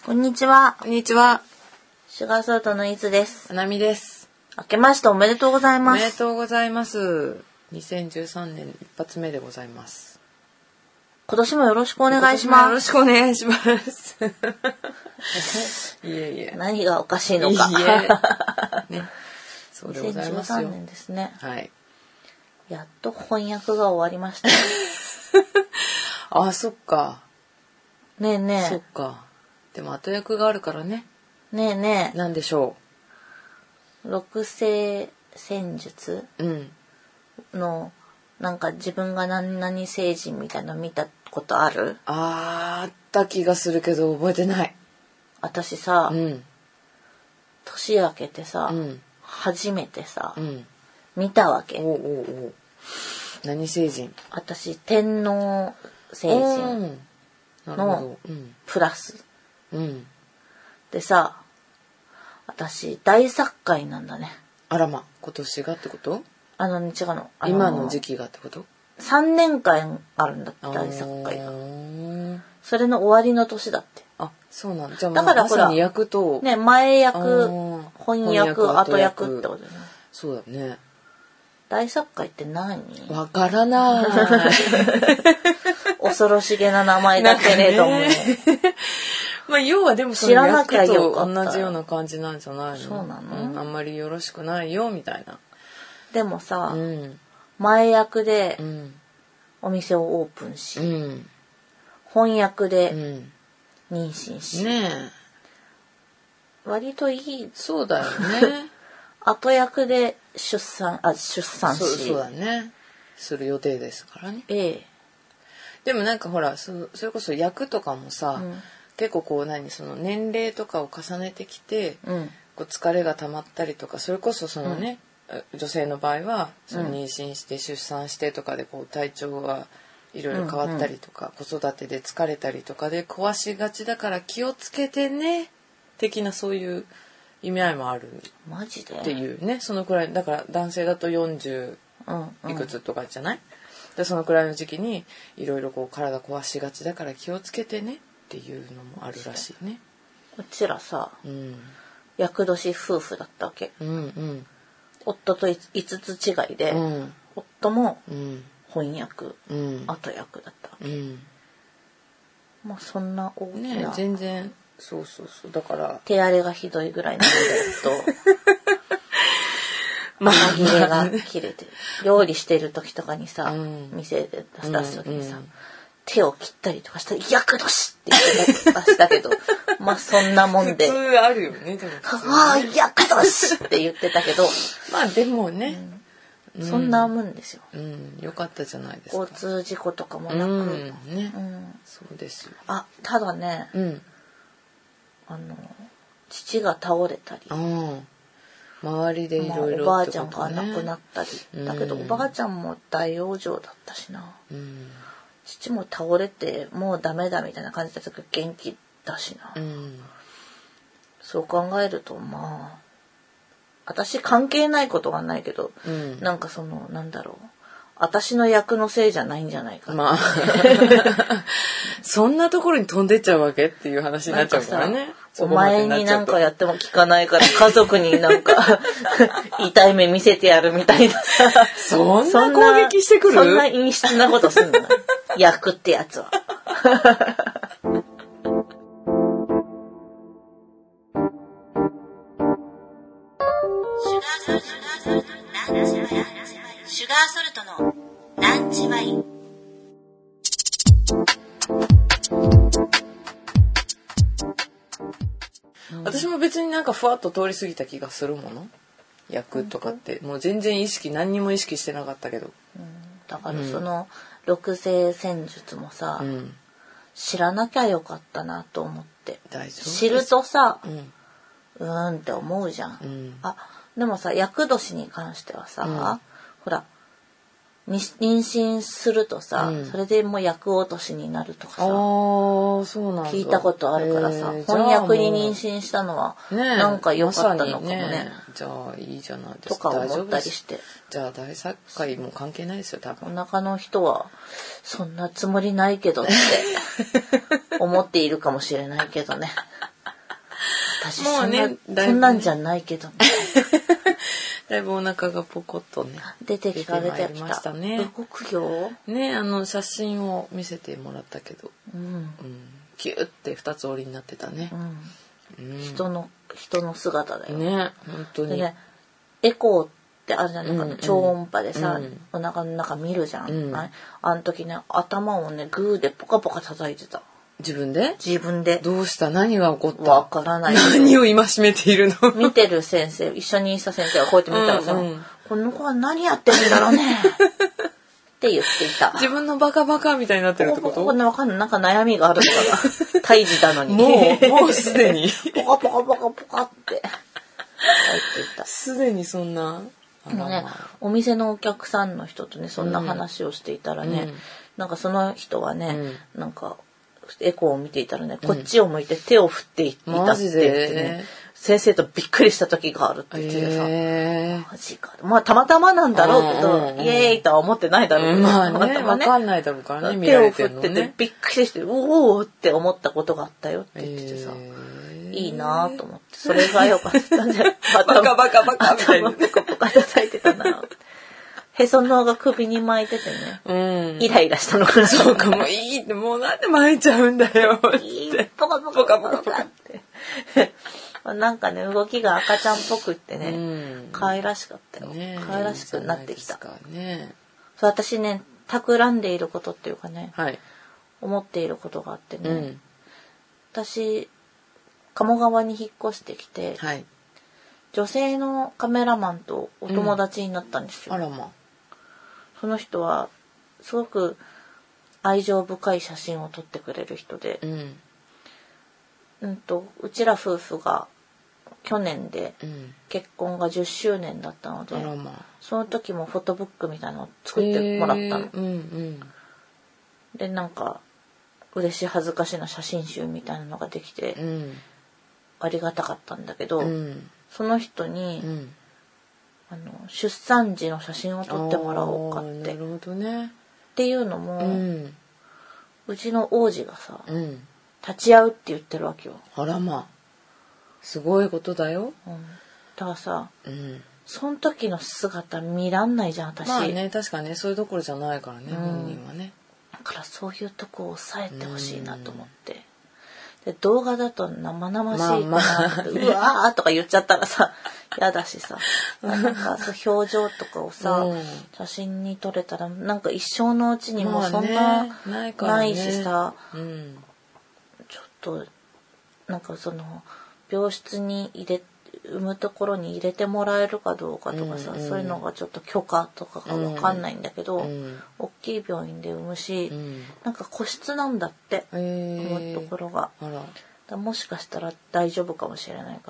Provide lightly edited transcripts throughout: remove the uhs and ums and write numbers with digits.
こんにちは。 こんにちは。 シュガーソルトのいつです。 あなみです。 明けましておめでとうございます。 おめでとうございます。2013年一発目でございます。 今年もよろしくお願いします。 よろしくお願いします。いえいえ。 何がおかしいのか。 いえ。ね。そうでございますよ。 2013年ですね。 はい。 やっと翻訳が終わりました。 あ、そっか。 ねえねえ。 そっか。でも後役があるからね。 ねえねなんでしょう。六星占術う。 のなんか自分が何々星人みたいなの見たことある？ あった気がするけど覚えてない。 私さ、 年明けてさ、初めてさ、見たわけ。 お何星人？ 私天皇星人のプラス。でさ、私大殺界なんだね。 あらま、今年がってこと？ 違うの。 今の時期がってこと？ 3 年間あるんだって大殺界が。それの終わりの年だって。 あ、そうなんだ。じゃあだからほら、 まさに役とね、前役、翻訳、後役ってことだよね。 そうだね。 大殺界って何？ わからない。 恐ろしげな名前だけれども。 まあ要はでもその役と同じような感じなんじゃないの？ そうなの？ あんまりよろしくないよみたいな。 でもさ、前役でお店をオープンし、翻訳で妊娠し、 ねえ、割といい。 そうだよね。 後役で出産し、 そうだね。する予定ですからね。でもなんかほらそれこそ役とかもさ、結構こうその年齢とかを重ねてきて、こう疲れが溜まったりとか、それこそそのね、女性の場合はその妊娠して出産してとかでこう体調がいろいろ変わったりとか、子育てで疲れたりとかで壊しがちだから気をつけてね的なそういう意味合いもあるマジでっていうね。そのくらいだから男性だと40いくつとかじゃない？でそのくらいの時期にいろいろこう体壊しがちだから気をつけてねっていうのもあるらしいね。 うちらさ、厄年夫婦だったわけ。夫と5つ違いで、夫も翻訳、後役だったわけ。まあそんな大きな、 全然そうだから手荒れがひどいぐらいなのでと切れが切れてる。料理してる時とかにさ、店で出す時にさ、手を切ったりとかしたら厄年って言ってたりとかしたけどまあそんなもんで普通あるよね。 ああ厄年って言ってたけどまあでもね、 そんなもんですよ。 よかったじゃないですか。 交通事故とかもなく、 そうですよ。 ただね、父が倒れたり、 周りでいろいろおばあちゃんが亡くなったり、だけどおばあちゃんも大往生だったしな、父も倒れてもうダメだみたいな感じだったけど元気だしな、そう考えるとまあ私関係ないことはないけど、なんかそのなんだろう、私の役のせいじゃないんじゃないかな、 そんなところに飛んでっちゃうわけっていう話になっちゃうからね。 お前になんかやっても聞かないから家族になんか痛い目見せてやるみたいなさそんな攻撃してくる？ そんな陰湿なことすんの役ってやつはシュガーソルトのランチワイン。 私も別になんかふわっと通り過ぎた気がするもの。役とかってもう全然何にも意識してなかったけど。 だからその六星占術もさ、知らなきゃよかったなと思って。知るとさ、って思うじゃん。でもさ、厄年に関してはさ、ほら妊娠するとさ、それでもう厄落としになるとかさ、 そうなんだ、 聞いたことあるからさ、翻訳に妊娠したのはなんか良かったのかもね。 じゃあいいじゃないですか。とか思ったりして。 じゃあ大作界も関係ないですよ多分。 お腹の人はそんなつもりないけどって思っているかもしれないけどね。 私もうねそんなんじゃないけどねだいぶお腹がポコッとね出てきまいりましたね。動くよね、写真を見せてもらったけど、キューって2つ折りになってたね、 人の姿だよね。本当にでね、エコーってあるじゃないかな、超音波でさ、お腹の中見るじゃん、あの時ね頭をねグーでポカポカ叩いてた。 自分でどうした？何が起こった？ わからない。 何を戒めているの？ 見てる先生、一緒にいた先生がこうやって見たらさ、この子は何やってるんだろうねって言っていた。 自分のバカバカみたいになってるってこと？ こね、わかんない。なんか悩みがあるとかが胎児なのにもうすでにポカポカポカポカって入っていた。 すでにそんな。 ね、お店のお客さんの人とねそんな話をしていたらね、なんかその人はね、なんかエコーを見ていたらね、こっちを向いて手を振っていたって言ってね、先生とびっくりした時があるって言ってさ、マジか。まあたまたまなんだろうけど、イエーイとは思ってないだろうけど、 まあね、わかんないだろうからね、見手をられてるの振っててびっくりして、おーって思ったことがあったよって言っててさ、いいなと思って、それがよかったんで、 バカバカバカみたいな。 ポカポカ叩いてたな。へその緒が首に巻いててね、イライラしたのかな。 そうか、もういいって、もうなんで巻いちゃうんだよって。 いい、ポカポカポカポカって。なんかね、動きが赤ちゃんっぽくってね、可愛らしかったよ。可愛らしくなってきた。そう、私ね、企んでいることっていうかね、思っていることがあってね、私、鴨川に引っ越してきて、女性のカメラマンとお友達になったんですよ。 あらま。 その人はすごく愛情深い写真を撮ってくれる人で、うちら夫婦が去年で結婚が10周年だったので、その時もフォトブックみたいなのを作ってもらったの。でなんか嬉しい恥ずかしいな写真集みたいなのができて、ありがたかったんだけど、その人に、出産時の写真を撮ってもらおうかって。 なるほどね。 っていうのも、うちの王子がさ、立ち会うって言ってるわけよ。 あらまあ、すごいことだよ。 だからさ、その時の姿見らんないじゃん私。 まあね、確かね、そういうところじゃないからね、本人はね。 だからそういうとこを抑えてほしいなと思って。で動画だと生々しいかなって、うわーとか言っちゃったらさ嫌だしさ、なんかそう表情とかをさ、写真に撮れたらなんか一生のうちにもそんなないしさ、ちょっとなんかその病室に産むところに入れてもらえるかどうかとかさ、そういうのがちょっと許可とかが分かんないんだけど、大きい病院で産むし、なんか個室なんだって産むところが、もしかしたら大丈夫かもしれないから、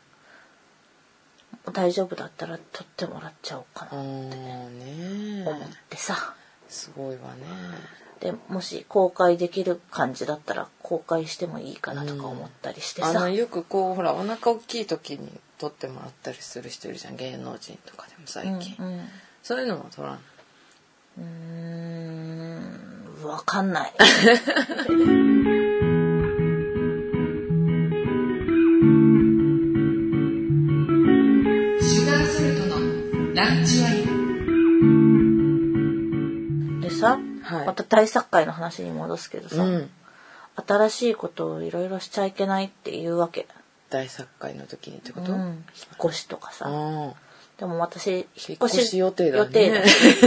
大丈夫だったら撮ってもらっちゃおうかなって思ってさ、 すごいわね。 でもし公開できる感じだったら公開してもいいかなとか思ったりしてさ、 よくこうほらお腹大きい時に撮ってもらったりする人いるじゃん、芸能人とかでも最近、そういうのは撮らん？ わかんない。 シュガーソルトのランチワインでさ、また大作会の話に戻すけどさ、新しいことをいろいろしちゃいけないっていうわけ。 大作会の時にってこと？ 引っ越しとかさ。でも私引っ越し予定だね。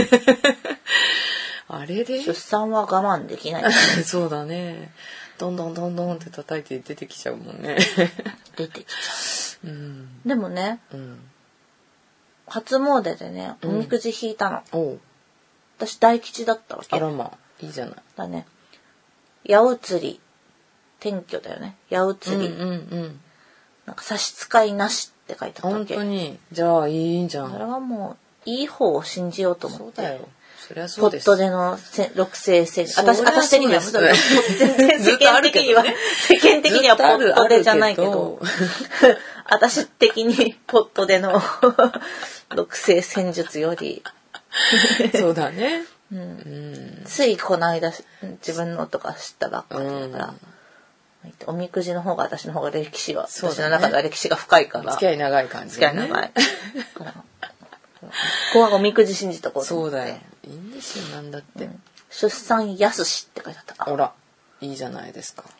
あれで出産は我慢できない。 そうだね。どんどんどんどんって叩いて出てきちゃうもんね。 出てきちゃう。でもね、初詣でねおみくじ引いたの。私大吉だったわけ。 あらまあいいじゃない。 だね。八移り転居だよね。八移り、なんか差し支えなしって書いてあったわけ。 本当にじゃあいいんじゃん。 それはもういい方を信じようと思って。 そうだよ。そりゃそうです。 ポットでの六星戦術。私的には全然世間的にはポットでじゃないけど、私的にポットでの六星戦術よりそうだね。 ついこの間自分のとか知ったばっかりだから、 おみくじの方が私の方が歴史は、私の中では歴史が深いから。 付き合い長い感じ、 ね。付き合い長い。ここはおみくじ信じとこうと思って。 そうだよ。いいんですよ、なんだって。 出産やすしって書いてあった。 ほら、いいじゃないですか。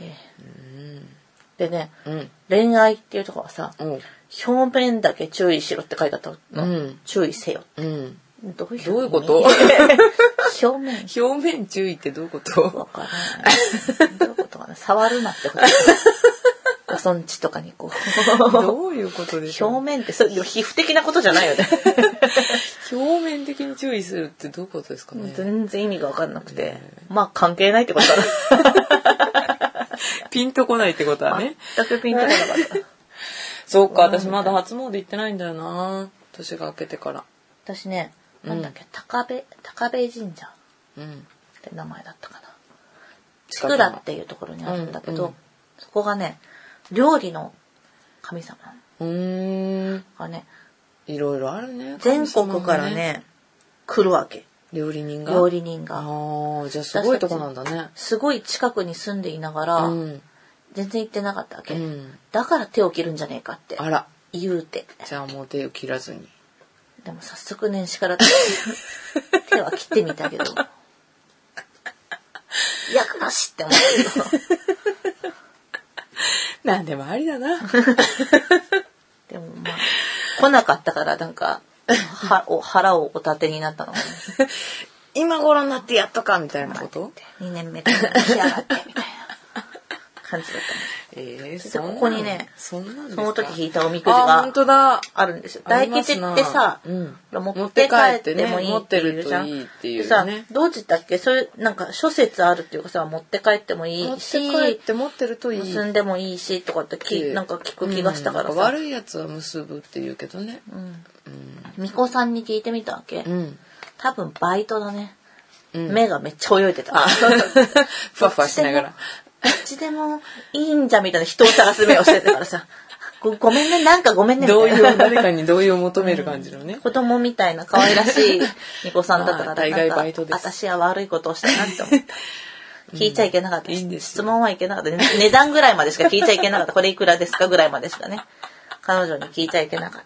でね、恋愛っていうところはさ、表面だけ注意しろって書いてあったの。注意せよ。どういうこと表面注意ってどういうことわからない。どういうことかな。触るなってこと。ご尊地とかにこう。 どういうことでしょう。 表面ってそれ皮膚的なことじゃないよね。 表面的に注意するってどういうことですかね。 全然意味が分かんなくて、まあ関係ないってことだな。 ピンとこないってことはね。 全くピンとこなかった。 そうか、私まだ初詣行ってないんだよな。年が明けてから。 私ね、なんだっけ、高部神社って名前だったかな。千倉っていうところにあるんだけど、そこがね、料理の神様がね、 いろいろあるね。 全国からね、来るわけ。 料理人が。ああ、じゃあすごいとこなんだね。 すごい近くに住んでいながら、全然行ってなかったわけ。だから手を切るんじゃねえかって言うて。 じゃあもう手を切らずに。 でも早速年始から手は切ってみたけど、役なしって思うけど。 なんでもありだな。 でもまあ来なかったからなんか腹をお立てになったの。 今頃になってやっとかみたいなこと？ 2 年目から仕上がってみたいな感じだったね。ここにね、その時引いたおみくじがあるんですよ。大吉ってさ、持って帰ってもいいっていうじゃん。でさ、どうちったっけ、そういうなんか諸説あるっていうかさ、持って帰ってもいいし、 持って帰って持ってるといい、 結んでもいいしとかってなんか聞く気がしたからさ。 悪いやつは結ぶって言うけどね。 巫女さんに聞いてみたわけ。多分バイトだね。目がめっちゃ泳いでた。 ふわふわしながら。 どっちでもいいんじゃみたいな人を探す目をしてたからさ、ごめんね、なんかごめんねみたいな。 誰かに同意を求める感じのね。 子供みたいな可愛らしい巫女さんだったから、 大概バイトです。 私は悪いことをしたなって思った。聞いちゃいけなかった。質問はいけなかった。値段ぐらいまでしか聞いちゃいけなかった。これいくらですかぐらいまでしかね。彼女に聞いちゃいけなかった。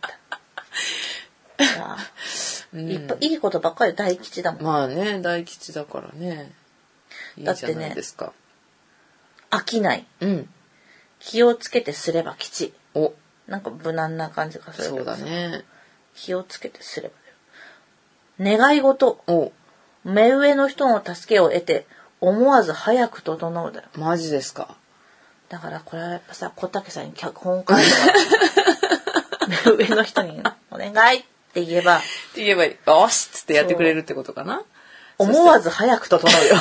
いいことばっかり大吉だもん。 まあね、大吉だからね。いいじゃないですか。 飽きない。気をつけてすれば吉。なんか無難な感じがするけど。 そうだね。 気をつけてすればだよ。願い事。目上の人の助けを得て思わず早く整うだよ。 マジですか。 だからこれはやっぱさ、小竹さんに脚本書いて目上の人にお願いって言えばよしっつってやってくれるってことかな。 思わず早く整うよ。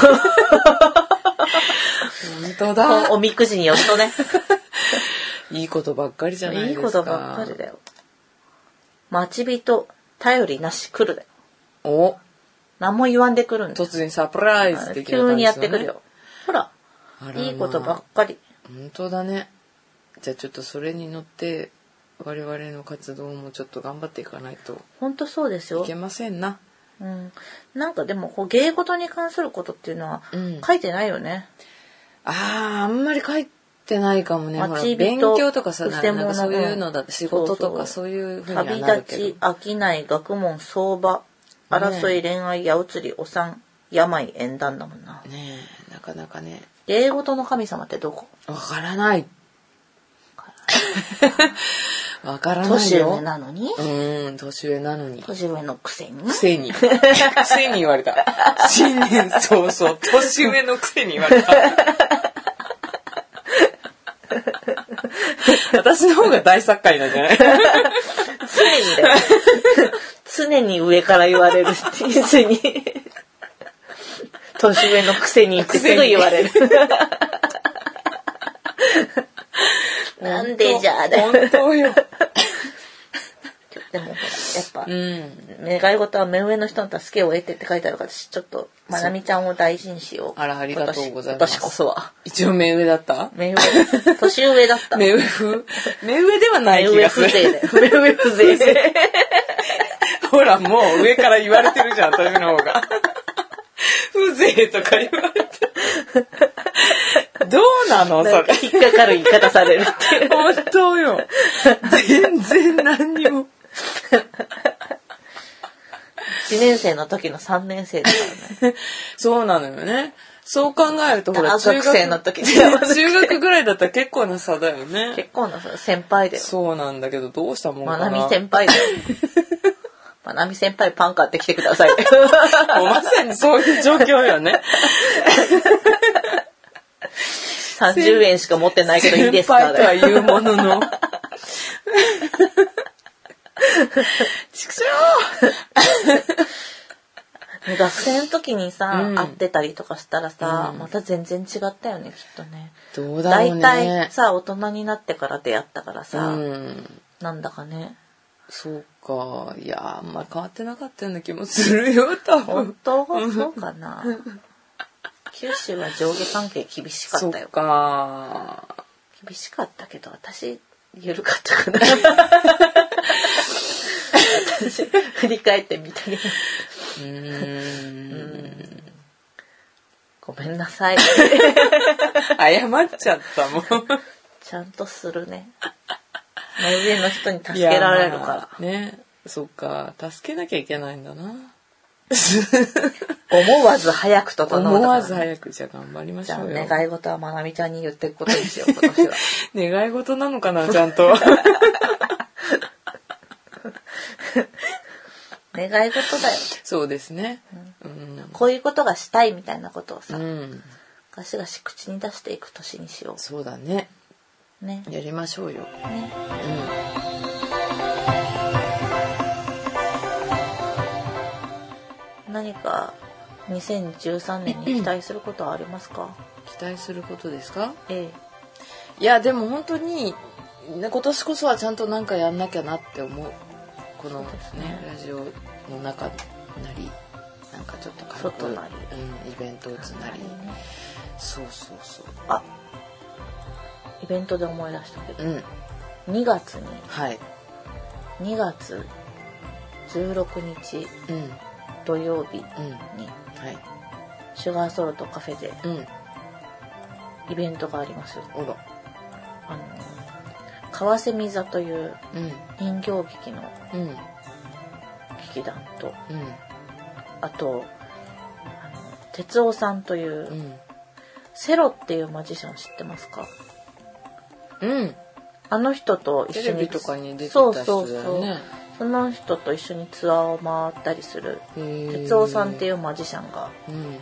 本当だ。 おみくじによるとね。 いいことばっかりじゃないですか。 いいことばっかりだよ。待ち人頼りなし来るだよ。何も言わんで来るんだよ。 突然サプライズ的な感じだね。 急にやってくるよ。ほら、いいことばっかり。 本当だね。じゃあちょっとそれに乗って我々の活動もちょっと頑張っていかないと。 本当そうですよ。 いけませんな。 なんかでも芸事に関することっていうのは書いてないよね。 あんまり書いてないかもね。勉強とかさ、なんかそういうのだって仕事とかそういう風にはなるけど。 旅立ち、商い、学問、相場、争い、恋愛、矢移り、お産、病、縁談だもんな。 ねえ、なかなかね。 芸事の神様ってどこ？ わからない。わからないよ。 年上なのに？ 年上なのに。 年上のくせに？ 癖に言われた。新年早々、年上のくせに言われた。私の方が大作家なんじゃない？ 常に上から言われるって言ずに。年上のくせにってすぐ言われる。なんでじゃあね。 本当よ。 でもほらやっぱ、願い事は目上の人の助けを得てって書いてあるから私ちょっとまなみちゃんを大事にしよう。 ありがとうございます。 私こそは。 一応目上だった？ 目上。年上だった。 目上ではない気がする。 目上風情。 ほらもう上から言われてるじゃん私の方が。風情とか言われて。 どうなのそれ。 引っかかる言い方されるっていう。 本当よ。全然何にも。 1年生の時の3年生だからね。 そうなのよね。そう考えるとほら中学生の時中学ぐらいだったら結構な差だよね。 結構な差、先輩だよ。 そうなんだけどどうしたもんかな。 まなみ先輩だよ。まなみ先輩パン買ってきてください。 もうまさにそういう状況よね。 30円しか持ってないけどいいですか。 先輩とは言うものの。畜生。 学生の時にさ、会ってたりとかしたらさ、また全然違ったよね、きっとね。 どうだろうね。 大体さ、大人になってから出会ったからさ、なんだかね。 そうか。いや、あんま変わってなかったような気もするよ、多分。 本当そうかな。九州は上下関係厳しかったよ。 そっか。 厳しかったけど、私、緩かったかな。私、振り返ってみたけど。ごめんなさい。 謝っちゃったもん。 ちゃんとするね。目上の人に助けられるから。 まあ、ね。そっか。助けなきゃいけないんだな。 思わず早く整う、ね。 思わず早くじゃあ頑張りましょうよ。 じゃあ願い事はまなみちゃんに言っていくことにしよう、今年は。 願い事なのかな、ちゃんと。 願い事だよ。 そうですね、 こういうことがしたいみたいなことをさ、ガシガシ口に出していく年にしよう。 そうだね。 ね。 やりましょうよ。ね。 何か2013年に期待することはありますか？ 期待することですか？ いやでも本当に今年こそはちゃんとなんかやんなきゃなって思う。このねラジオの中なりなんかちょっと軽く外なり、 イベント打つなり、そうそうそう。 あ、イベントで思い出したけど、2月に、2月16日、土曜日に、シュガーソルトカフェで、イベントがありますよ。川蝉座という人形劇の劇団と、あと哲夫さんという、セロっていうマジシャン知ってますか？あの人と一緒にテレビとかに出てた人だよね。 その人と一緒にツアーを回ったりする哲夫さんっていうマジシャンが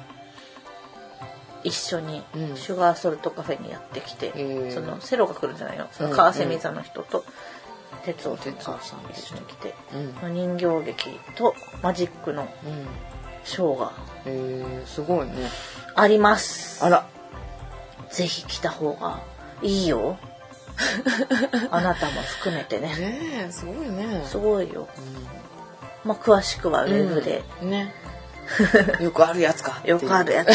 一緒にシュガーソルトカフェにやってきて、そのセロが来るんじゃないの、その川蝉座の人と哲夫さんが一緒に来て、人形劇とマジックのショーがすごいねあります。 あら、 ぜひ来た方がいいよ。あなたも含めてね。 ねえ、すごいね。 すごいよ。まあ詳しくはウェブで、 ね。よくあるやつか。 よくあるやつ。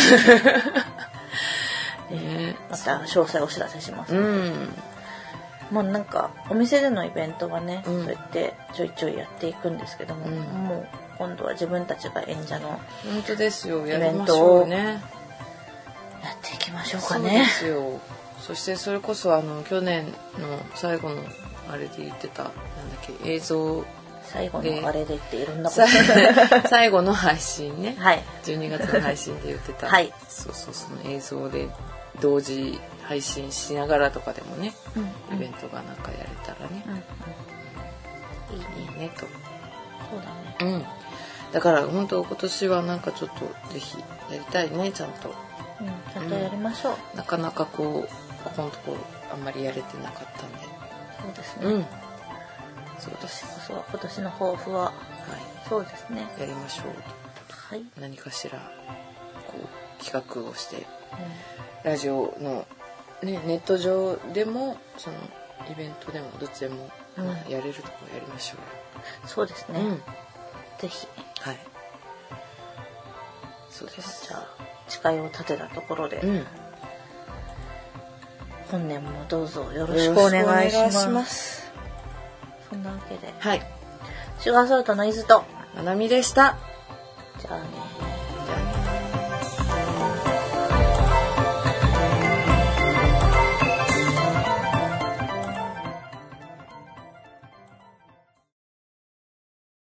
また詳細お知らせします。もうなんかお店でのイベントはね、そうやってちょいちょいやっていくんですけども、もう今度は自分たちが演者の本当ですよ、 イベントをやっていきましょうかね。 そうですよ。そしてそれこそ去年の最後のあれで言ってたなんだっけ、映像最後のあれでっていろんなこと最後の配信ね、12月の配信で言ってた、そうそう、その映像で同時配信しながらとかでもね、イベントがなんかやれたらね、いいねと。 そうだね。 だから本当今年はなんかちょっとぜひやりたいね、ちゃんと。 ちゃんとやりましょう。 なかなかここのとこあんまりやれてなかったんで。 そうですね。そうです。今年の抱負は、そうですね。 やりましょう。何かしらこう企画をして、ラジオのね、ネット上でもそのイベントでもどっちでもやれるとこやりましょう。そうですね。ぜひ。 そうです。 じゃあ誓いを立てたところで。本年もどうぞよろしくお願いします。そんなわけで、シュガーソルトの伊豆とななみでした。 じゃあね。